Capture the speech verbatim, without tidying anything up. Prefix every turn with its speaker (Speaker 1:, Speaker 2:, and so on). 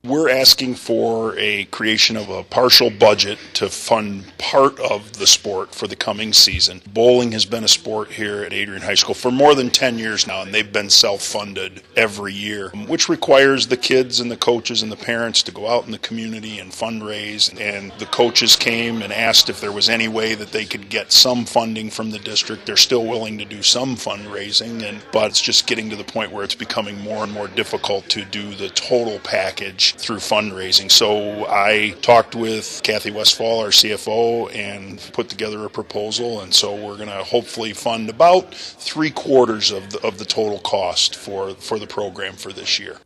Speaker 1: We're asking for a creation of a partial budget to fund part of the sport for the coming season. Bowling has been a sport here at Adrian High School for more than ten years now, and they've been self-funded every year, which requires the kids and the coaches and the parents to go out in the community and fundraise. And the coaches came and asked if there was any way that they could get some funding from the district. They're still willing to do some fundraising, and but it's just getting to the point where it's becoming more and more difficult to do the total package through fundraising. So I talked with Kathy Westfall, our C F O, and put together a proposal, and so we're going to hopefully fund about three quarters of the, of the total cost for, for the program for this year.